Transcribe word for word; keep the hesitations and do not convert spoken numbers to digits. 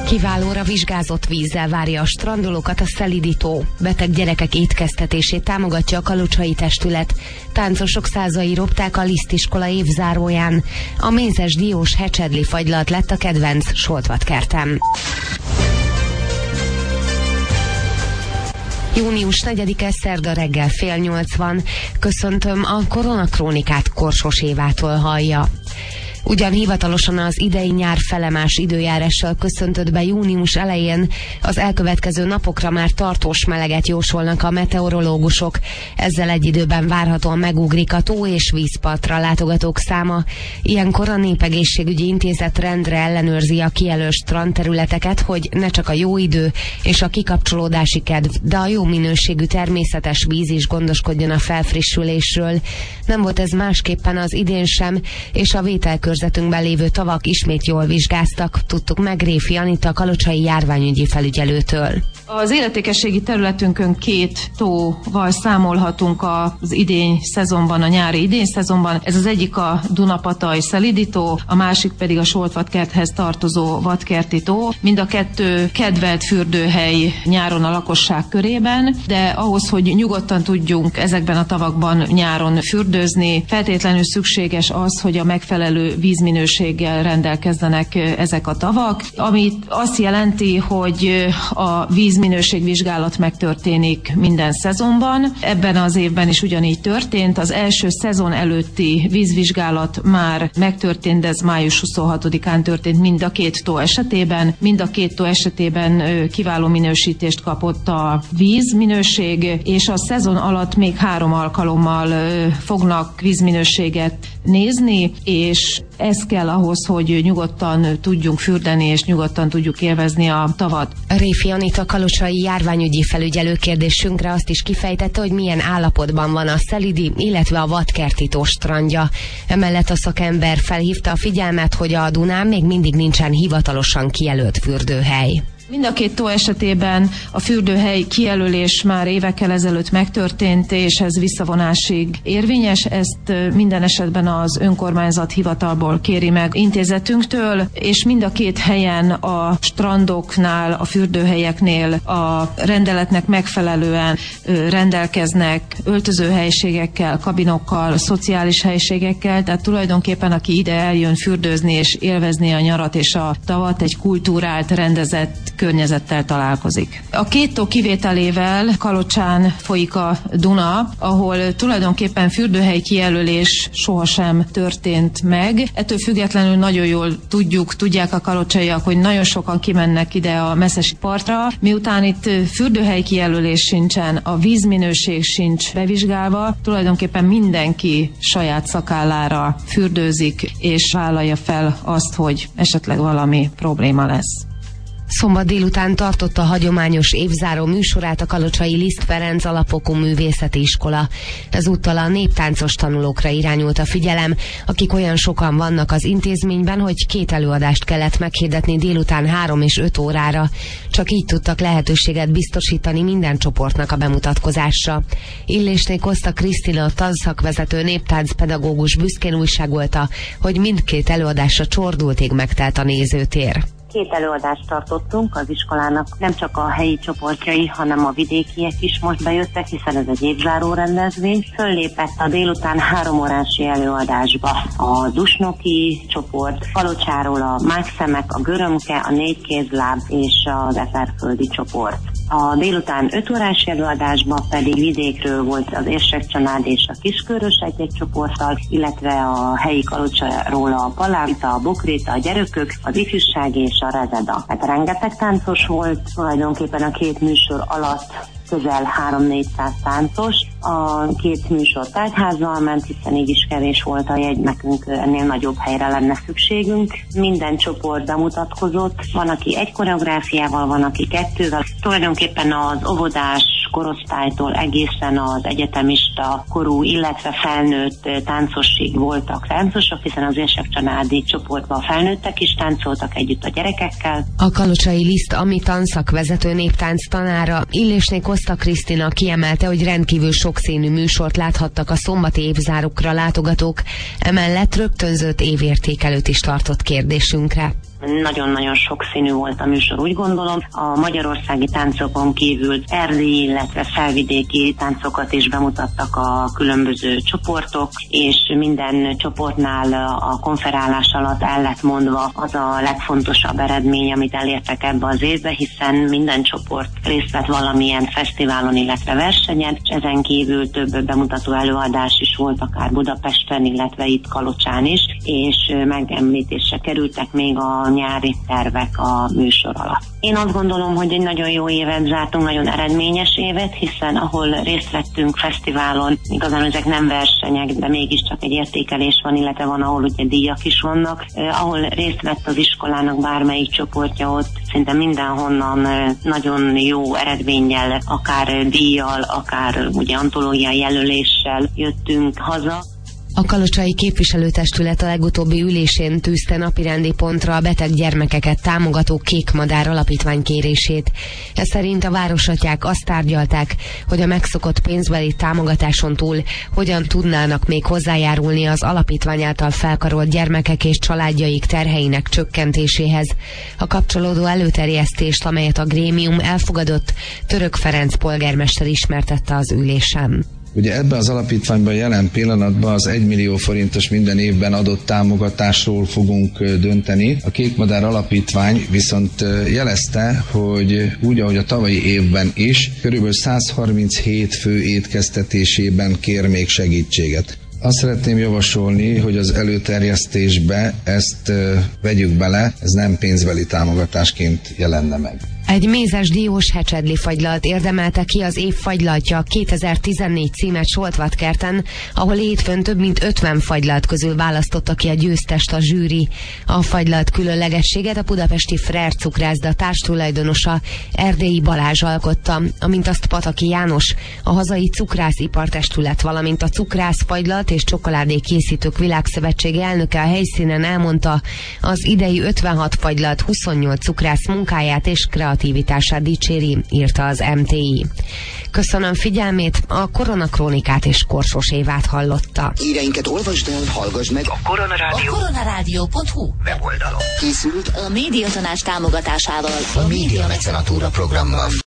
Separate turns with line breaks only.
Kiválóra vizsgázott vízzel várja a strandolókat a szelídító. Beteg gyerekek étkeztetését támogatja a Kalocsai Testület. Táncosok százai ropták a Lisztiskola évzáróján. A mézes diós hecsedli fagylalt lett a kedvenc Soltvatkertem. június negyedike, szerda reggel fél nyolc van. Köszöntöm, a Koronakrónikát Korsos Évától hallja. Ugyan hivatalosan az idei nyár felemás időjárással köszöntött be június elején, az elkövetkező napokra már tartós meleget jósolnak a meteorológusok. Ezzel egy időben várhatóan megugrik a tó és vízpartra látogatók száma. Ilyenkor a Népegészségügyi Intézet rendre ellenőrzi a kijelölt strandterületeket, hogy ne csak a jó idő és a kikapcsolódási kedv, de a jó minőségű természetes víz is gondoskodjon a felfrissülésről. Nem volt ez másképpen az idén sem, és a vételkörzetünkben lévő tavak ismét jól vizsgáztak, tudtuk meg Réfi Anita, Kalocsai járványügyi felügyelőtől.
Az illetékességi területünkön két tóval számolhatunk az idény szezonban, a nyári idény szezonban. Ez az egyik a Dunapataj szelídító, a másik pedig a Soltvatkerthez tartozó Vadkerti tó. Mind a kettő kedvelt fürdőhely nyáron a lakosság körében, de ahhoz, hogy nyugodtan tudjunk ezekben a tavakban nyáron fürdőzni, feltétlenül szükséges az, hogy a megfelelő vízminőséggel rendelkezzenek ezek a tavak, ami azt jelenti, hogy a vízminőségvizsgálat megtörténik minden szezonban. Ebben az évben is ugyanígy történt. Az első szezon előtti vízvizsgálat már megtörtént, de ez május huszonhatodikán történt mind a két tó esetében. Mind a két tó esetében kiváló minősítést kapott a vízminőség, és a szezon alatt még három alkalommal fognak vízminőséget nézni, és ez kell ahhoz, hogy nyugodtan tudjunk fürdeni, és nyugodtan tudjuk élvezni a tavat.
Réfi Anita, Kalocsai járványügyi felügyelő kérdésünkre azt is kifejtette, hogy milyen állapotban van a szelidi, illetve a Vadkerti tó strandja. Emellett a szakember felhívta a figyelmet, hogy a Dunán még mindig nincsen hivatalosan kijelölt fürdőhely.
Mind a két tó esetében a fürdőhely kijelölés már évekkel ezelőtt megtörtént, és ez visszavonásig érvényes. Ezt minden esetben az önkormányzat hivatalból kéri meg intézetünktől, és mind a két helyen a strandoknál, a fürdőhelyeknél a rendeletnek megfelelően rendelkeznek öltözőhelyiségekkel, kabinokkal, szociális helyiségekkel, tehát tulajdonképpen aki ide eljön fürdőzni és élvezni a nyarat és a tavat, egy kultúrált, rendezett környezettel találkozik. A két tó kivételével Kalocsán folyik a Duna, ahol tulajdonképpen fürdőhely kijelölés sohasem történt meg. Ettől függetlenül nagyon jól tudjuk, tudják a kalocsaiak, hogy nagyon sokan kimennek ide a Messzesi partra. Miután itt fürdőhely kijelölés sincsen, a vízminőség sincs bevizsgálva, tulajdonképpen mindenki saját szakállára fürdőzik, és vállalja fel azt, hogy esetleg valami probléma lesz.
Szombat délután tartotta a hagyományos évzáró műsorát a Kalocsai Liszt Ferenc Alapfokú Művészeti Iskola. Ezúttal a néptáncos tanulókra irányult a figyelem, akik olyan sokan vannak az intézményben, hogy két előadást kellett meghirdetni délután három és öt órára. Csak így tudtak lehetőséget biztosítani minden csoportnak a bemutatkozásra. Illésné Koszta Krisztina tanszakvezető néptáncpedagógus büszkén újságolta, hogy mindkét előadásra csordultig megtelt a nézőtér.
Két előadást tartottunk az iskolának, nem csak a helyi csoportjai, hanem a vidékiek is most bejöttek, hiszen ez egy évzáró rendezvény. Föllépett a délután három órási előadásba a Dusnoki csoport, Kalocsáról a Mágszemek, a Görömke, a Négykézláb és az Eperföldi csoport. A délután öt órás előadásban pedig vidékről volt az Érsekcsanád és a Kiskörös egy-egy csoporttal, illetve a helyi Kalocsáról a Palánta, a Bokréta, a Gyerökök, az Ifjúság és a Rezeda. Hát rengeteg táncos volt, tulajdonképpen a két műsor alatt közel három-négyszáz táncos. A két műsor tárgyházzal ment, hiszen így is kevés volt a jegy, nekünk ennél nagyobb helyre lenne szükségünk. Minden csoport bemutatkozott, van, aki egy koreográfiával, van, aki kettővel. Tulajdonképpen az óvodás korosztálytól egészen az egyetemista korú, illetve felnőtt táncosig voltak táncosok, hiszen az Érsekcsanádi csoportban felnőttek is táncoltak együtt a gyerekekkel.
A Kalocsai Liszt Ami tanszakvezető néptánc tanára Illésné Koszta Krisztina kiemelte, hogy rendkívül sokszínű műsort láthattak a szombati évzárukra látogatók, emellett rögtönzött évértékelőt is tartott kérdésünkre.
Nagyon-nagyon sokszínű volt a műsor, úgy gondolom. A magyarországi táncokon kívül erdélyi, illetve felvidéki táncokat is bemutattak a különböző csoportok, és minden csoportnál a konferálás alatt el lett mondva az a legfontosabb eredmény, amit elértek ebbe az évbe, hiszen minden csoport részt vett valamilyen fesztiválon, illetve versenyen, és ezen kívül több bemutató előadás is volt, akár Budapesten, illetve itt Kalocsán is, és megemlítésre kerültek még a nyári tervek a műsor alatt. Én azt gondolom, hogy egy nagyon jó évet zártunk, nagyon eredményes évet, hiszen ahol részt vettünk fesztiválon, igazán ezek nem versenyek, de mégiscsak egy értékelés van, illetve van, ahol ugye díjak is vannak. Eh, ahol részt vett az iskolának bármelyik csoportja, ott szinte mindenhonnan eh, nagyon jó eredménnyel, akár díjjal, akár ugye antológiai jelöléssel jöttünk haza.
A kalocsai képviselőtestület a legutóbbi ülésén tűzte napirendi pontra a beteg gyermekeket támogató Kék Madár alapítvány kérését. Ez szerint a városatyák azt tárgyalták, hogy a megszokott pénzbeli támogatáson túl hogyan tudnának még hozzájárulni az alapítvány által felkarolt gyermekek és családjaik terheinek csökkentéséhez. A kapcsolódó előterjesztést, amelyet a grémium elfogadott, Török Ferenc polgármester ismertette az ülésen.
Ugye ebben az alapítványban jelen pillanatban az egymillió forintos minden évben adott támogatásról fogunk dönteni. A Kék Madár alapítvány viszont jelezte, hogy úgy, ahogy a tavalyi évben is, körülbelül százharminchét fő étkeztetésében kér még segítséget. Azt szeretném javasolni, hogy az előterjesztésbe ezt vegyük bele, ez nem pénzbeli támogatásként jelenne meg.
Egy mézes diós hecsedli fagylalt érdemelte ki az év fagylaltja kétezer-tizennégy címet Soltvatkerten, ahol hétfőn több mint ötven fagylalt közül választotta ki a győztest a zsűri. A fagylalt különlegességet a budapesti Frer cukrászda társtulajdonosa, Erdélyi Balázs alkotta, amint azt Pataki János, a hazai cukrászipartestület, valamint a Cukrász Fagylalt és Csokoládé Készítők Világszövetsége elnöke a helyszínen elmondta, az idei ötvenhat fagylalt huszonnyolc cukrász munkáját és kreativitását dicséri, írta az em té i. Köszönöm figyelmét, a Koronakrónikát és Korsos Évát hallotta.
Híreinket olvasd el, hallgass meg a Koronarádió.
A koronarádió pont hu
weboldalon. Készült
a Médiatanács támogatásával
a Média Mecenatúra programban.